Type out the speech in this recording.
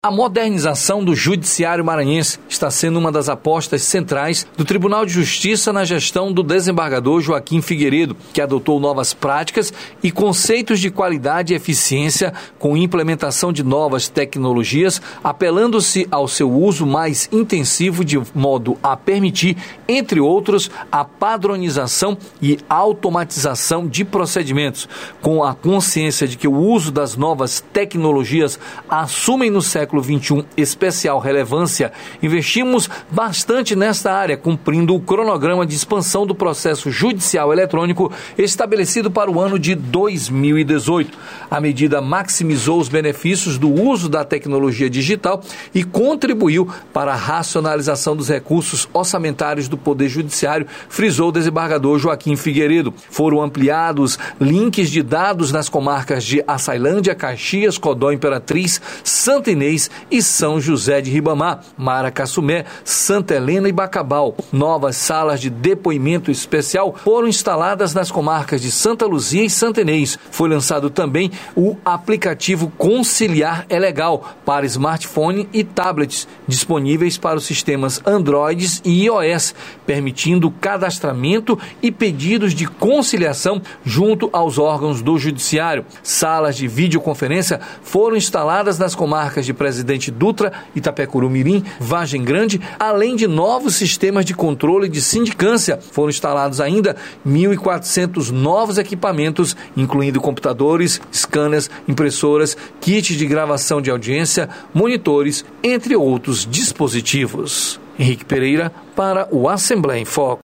A modernização do Judiciário Maranhense está sendo uma das apostas centrais do Tribunal de Justiça na gestão do desembargador Joaquim Figueiredo, que adotou novas práticas e conceitos de qualidade e eficiência com implementação de novas tecnologias, apelando-se ao seu uso mais intensivo de modo a permitir, entre outros, a padronização e automatização de procedimentos, com a consciência de que o uso das novas tecnologias assumem no século XXI especial relevância. Investimos bastante nesta área, cumprindo o cronograma de expansão do processo judicial eletrônico estabelecido para o ano de 2018. A medida maximizou os benefícios do uso da tecnologia digital e contribuiu para a racionalização dos recursos orçamentários do Poder Judiciário, frisou o desembargador Joaquim Figueiredo. Foram ampliados links de dados nas comarcas de Açailândia, Caxias, Codó Imperatriz, Santa Inês e São José de Ribamar, Maracassumé, Santa Helena e Bacabal. Novas salas de depoimento especial foram instaladas nas comarcas de Santa Luzia e Santa Inês. Foi lançado também o aplicativo Conciliar é Legal para smartphone e tablets, disponíveis para os sistemas Android e iOS, permitindo cadastramento e pedidos de conciliação junto aos órgãos do Judiciário. Salas de videoconferência foram instaladas nas comarcas de Presidente Dutra, Itapecuru-Mirim, Vargem Grande, além de novos sistemas de controle de sindicância. Foram instalados ainda 1.400 novos equipamentos, incluindo computadores, scanners, impressoras, kits de gravação de audiência, monitores, entre outros dispositivos. Henrique Pereira para o Assembleia em Foco.